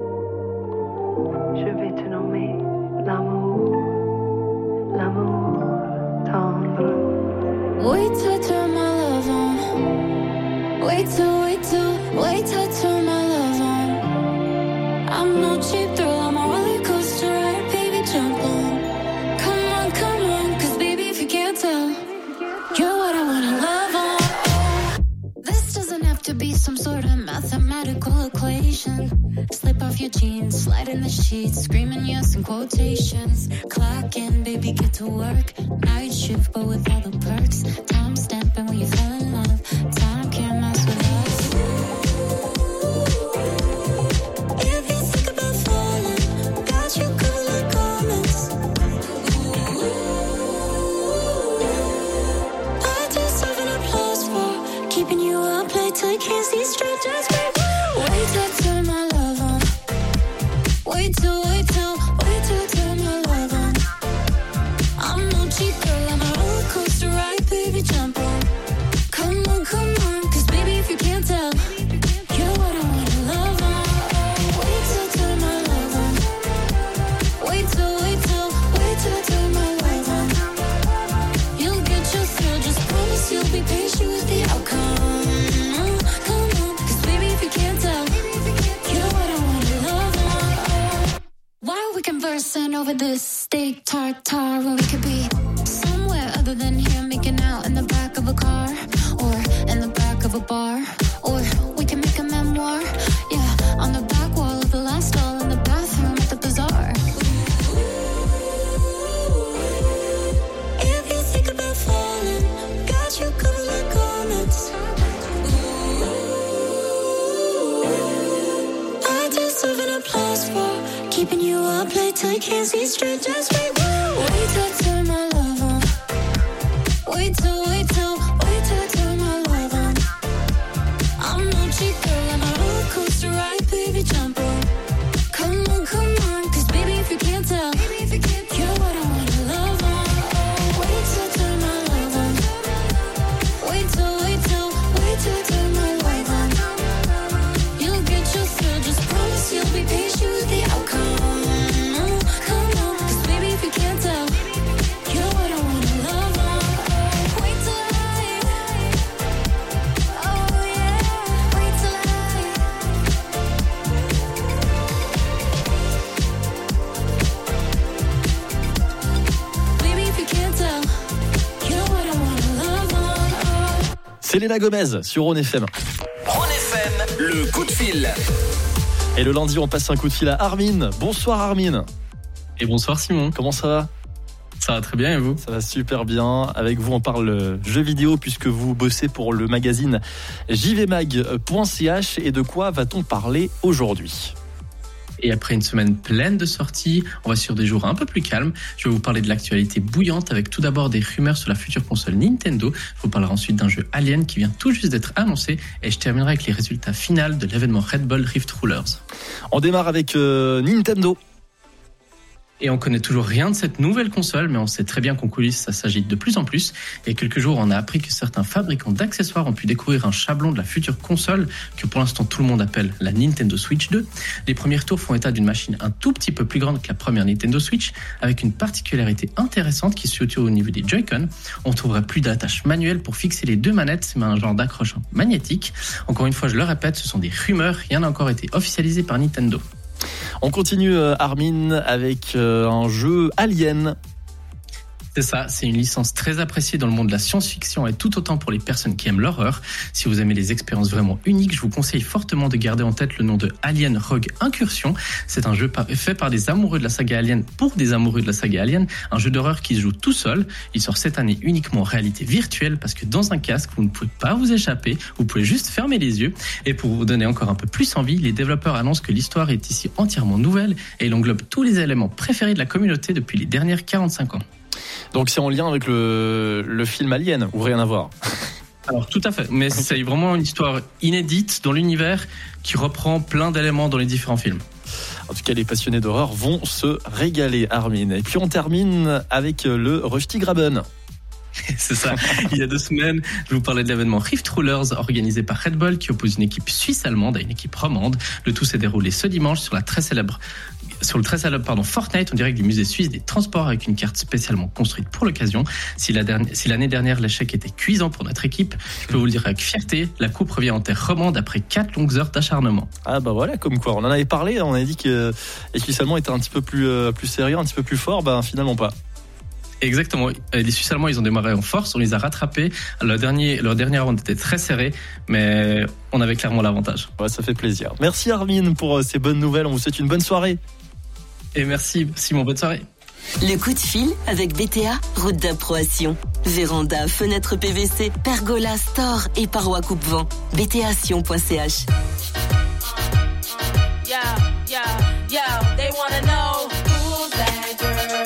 Je vais te nommer l'amour, l'amour tendre. Wait till I turn my love on. Wait till, wait till, wait till I turn my love on. I'm no cheap thrill, I'm a roller coaster ride, baby, jump on. Come on, come on, cause baby, if you can't tell, you're what I wanna love on. This doesn't have to be some sort of mathematical equation. Slip off your jeans, slide in the sheets, screaming yes in quotations. Clock in, baby, get to work. Night shift, but with all the perks. Time stamping when you fell in love. Time can't mess with us. If you think about falling, got you covered like garments. I deserve an applause for keeping you up late till you can't see straight. Just wait, wait till I turn my love on. Wait till, wait till, wait till I turn my love on. I'm no cheap girl, I'm a roller coaster ride, baby, jump on. Come on, come on, cause baby, if you can't tell, you're what I wanna love on. Wait till I turn my love on. Wait till, wait till, wait till I turn my love on. You'll get your thrill, just promise you'll be patient with the outcome. Come on, cause baby, if you can't tell, you're what I wanna love on. Why are we conversing over this steak tartare when we could be somewhere other than here, making out in the back of a car or in the back of a bar, or we can make a memoir, yeah, on the back wall of the last stall in the bathroom at the bazaar. If you think about falling, got you covered like garments. I deserve an applause for keeping you up late till you can't see straight. Just wait, wait till I turn my love on. Wait till, wait till, wait till I turn my love on. I'm no cheap girl, I'm a roller coaster ride, baby, jump on. Come on, come on, cause baby, if you can't tell, you're what I wanna love on. Wait till I turn my love on. Wait till, wait till, wait till I turn my love on. You'll get your thrill, just promise you'll be patient with the outcome. Come on, cause baby, if you can't tell, you're what I wanna love on. Wait till I, oh yeah, wait till I. Baby, if you can't tell, you're what I wanna love on. Selena Gomez sur Rhône F M. Rhône F M, le coup de fil. Et le lundi, on passe un coup de fil à Armin. Bonsoir Armin. Et bonsoir Simon. Comment ça va? Ça va très bien et vous? Ça va super bien. Avec vous, on parle jeux vidéo puisque vous bossez pour le magazine j v mag point c h. Et de quoi va-t-on parler aujourd'hui? Et après une semaine pleine de sorties, on va sur des jours un peu plus calmes. Je vais vous parler de l'actualité bouillante avec tout d'abord des rumeurs sur la future console Nintendo. Je vous parlerai ensuite d'un jeu Alien qui vient tout juste d'être annoncé. Et je terminerai avec les résultats finaux de l'événement Red Bull Rift Rulers. On démarre avec euh, Nintendo. Et on connaît toujours rien de cette nouvelle console, mais on sait très bien qu'en coulisses, ça s'agite de plus en plus. Il y a quelques jours, on a appris que certains fabricants d'accessoires ont pu découvrir un chablon de la future console, que pour l'instant tout le monde appelle la Nintendo Switch deux. Les premiers retours font état d'une machine un tout petit peu plus grande que la première Nintendo Switch, avec une particularité intéressante qui se situe au niveau des Joy-Con. On trouverait plus d'attache manuelle pour fixer les deux manettes, mais un genre d'accroche magnétique. Encore une fois, je le répète, ce sont des rumeurs, rien n'a encore été officialisé par Nintendo. On continue, Armin, avec un jeu Alien. C'est ça, c'est une licence très appréciée dans le monde de la science-fiction et tout autant pour les personnes qui aiment l'horreur. Si vous aimez les expériences vraiment uniques, je vous conseille fortement de garder en tête le nom de Alien Rogue Incursion. C'est un jeu par- fait par des amoureux de la saga Alien pour des amoureux de la saga Alien, un jeu d'horreur qui se joue tout seul. Il sort cette année uniquement en réalité virtuelle parce que dans un casque, vous ne pouvez pas vous échapper, vous pouvez juste fermer les yeux. Et pour vous donner encore un peu plus envie, les développeurs annoncent que l'histoire est ici entièrement nouvelle et il englobe tous les éléments préférés de la communauté depuis les dernières quarante-cinq ans. Donc c'est en lien avec le, le film Alien, ou rien à voir? Alors tout à fait, mais c'est vraiment une histoire inédite dans l'univers qui reprend plein d'éléments dans les différents films. En tout cas, les passionnés d'horreur vont se régaler, Armin. Et puis on termine avec le Rusty Graben. C'est ça. Il y a deux semaines, je vous parlais de l'événement Rift Rulers organisé par Red Bull qui oppose une équipe suisse-allemande à une équipe romande. Le tout s'est déroulé ce dimanche sur la très célèbre sur le très célèbre pardon, Fortnite en direct du musée suisse des transports avec une carte spécialement construite pour l'occasion. Si, la dernière, si l'année dernière l'échec était cuisant pour notre équipe, je peux vous le dire avec fierté, la coupe revient en terre romande après quatre longues heures d'acharnement. Ah bah voilà, comme quoi, on en avait parlé, on avait dit que les Suisses allemands étaient un petit peu plus, euh, plus sérieux, un petit peu plus forts, bah finalement pas. Exactement. Les Suisses allemands, ils ont démarré en force, on les a rattrapés. Leur dernier, leur dernière ronde était très serrée, mais on avait clairement l'avantage. Ouais, ça fait plaisir. Merci Armin pour ces bonnes nouvelles. On vous souhaite une bonne soirée. Et merci, Simon, bonne soirée. Le coup de fil avec B T A, route d'approbation. Véranda, fenêtre P V C, pergola, store et parois coupe-vent. b t a sion point c h. Yo, yo, yo, they wanna know who's that girl.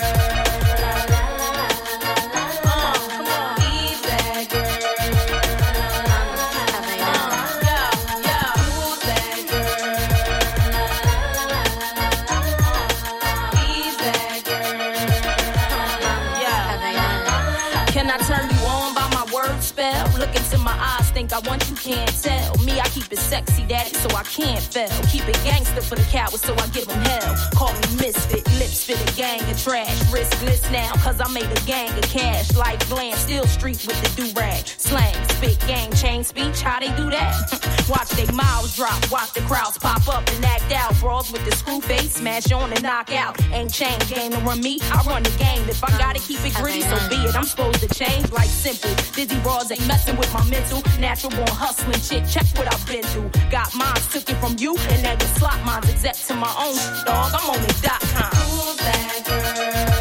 Look into my eyes, think I want you, can't tell. Me, I keep it sexy, daddy, so I can't fail. Keep it gangster for the cowards, so I give them hell. Call me misfit, lips fit a gang of trash. Riskless now, cause I made a gang of cash. Life glam, still street with the do-rag. Slang, spit, gang, chain speech, how they do that? Watch they mouths drop, watch the crowds pop up and act out. Brawls with the screw face, smash on and knock out. Ain't chain game to run me, I run the game. If I gotta keep it gritty, so be it. I'm supposed to change like simple. Dizzy brawls ain't messing with my mental. Natural born hustling shit, check what I've been through. Got mines, took it from you, and now you slot mines. Except to my own dog, I'm on it dot com. Who's that girl?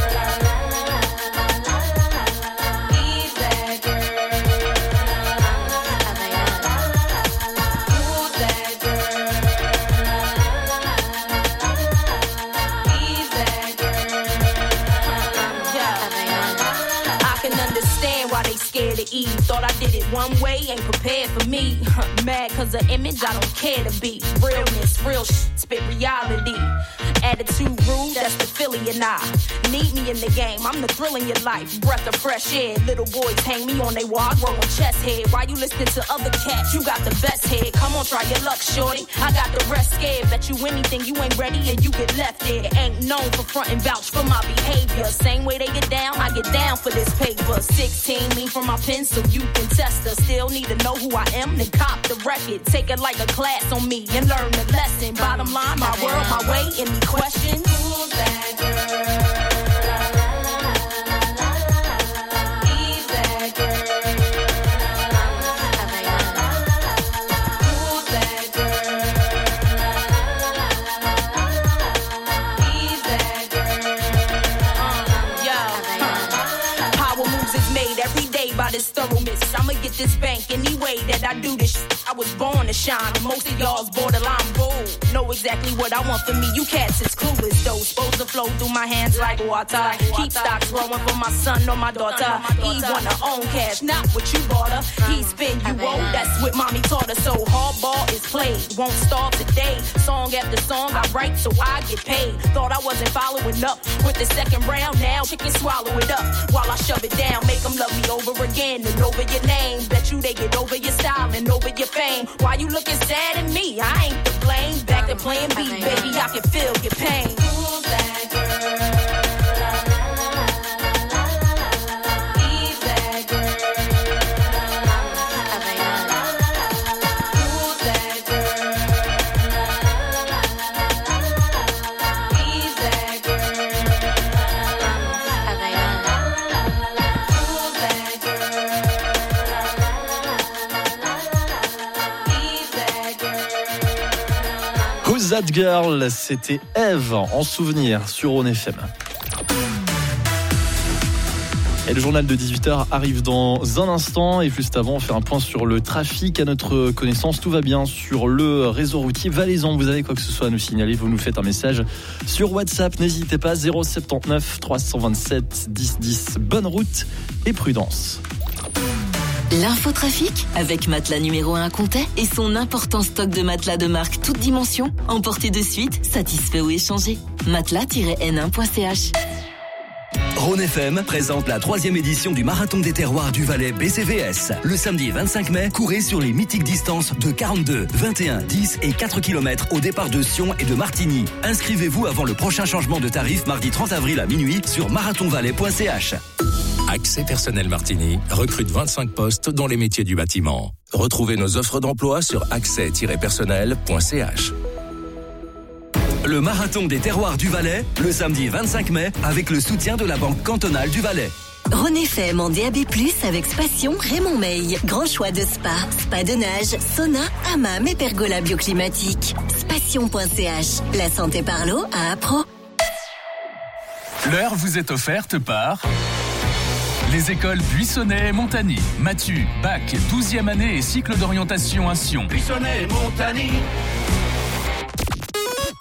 Eve. Thought I did it one way, ain't prepared for me. Mad cause of image, I don't care to be. Realness, real shit, spit reality. Attitude rude, that's the Philly and I. Need me in the game, I'm the thrill in your life. Breath of fresh air, little boys hang me on they wall, growing chest head. Why you listening to other cats? You got the best head, come on, try your luck, shorty. I got the rest scared, bet you anything, you ain't ready and you get left there. Ain't known for front and vouch for my behavior. Same way they get down, I get down for this paper. sixteen, lean from my pen so you can test her. Still need to know who I am, then cop the record. Take it like a class on me and learn the lesson. Bottom line, my world, my way, any questions? Who's that girl? By this thoroughness, I'ma get this bank any way that I do this shit. I was born to shine, and most of y'all's borderline bold. Know exactly what I want for me, you cats is clueless though. Supposed to flow through my hands like water. Keep stocks growing for my son or my daughter. He wanna own cash, not what you bought her. He spin you old, that's what mommy taught her. So hardball is played, won't start today. Song after song I write so I get paid. Thought I wasn't following up with the second round, now chicken swallow it up while I shove it down. Make them love me over again and over your name. Bet you they get over your style and over your fame. Why you looking sad at me? I ain't to blame. Back to playing B, baby, I can feel your pain. Who's that girl? That Girl, c'était Eve en souvenir sur Rhône F M. Et le journal de dix-huit heures arrive dans un instant. Et juste avant, on fait un point sur le trafic. À notre connaissance, tout va bien sur le réseau routier valaisan. Vous avez quoi que ce soit à nous signaler, vous nous faites un message sur WhatsApp. N'hésitez pas, zéro sept neuf trois cent vingt-sept dix dix. Bonne route et prudence. L'infotrafic avec Matelas numéro un à Comté et son important stock de matelas de marque toutes dimensions. Emportez de suite, satisfait ou échangé. matelas tiret n un point c h. Rhône F M présente la troisième édition du Marathon des Terroirs du Valais B C V S. Le samedi vingt-cinq mai, courez sur les mythiques distances de quarante-deux, vingt et un, dix et quatre kilomètres au départ de Sion et de Martigny. Inscrivez-vous avant le prochain changement de tarif mardi trente avril à minuit sur marathon valais point c h. Accès Personnel Martigny recrute vingt-cinq postes dans les métiers du bâtiment. Retrouvez nos offres d'emploi sur accès tiret personnel point c h. Le Marathon des Terroirs du Valais, le samedi vingt-cinq mai, avec le soutien de la Banque cantonale du Valais. Rhône F M en D A B plus, avec Spation Raymond Meil. Grand choix de spa, spa de nage, sauna, hammam et pergola bioclimatique. Spation point c h. La santé par l'eau à Appro. L'heure vous est offerte par les écoles Buissonnet et Montagny, Mathieu, Bac, douzième année et cycle d'orientation à Sion. Buissonnet et Montagny.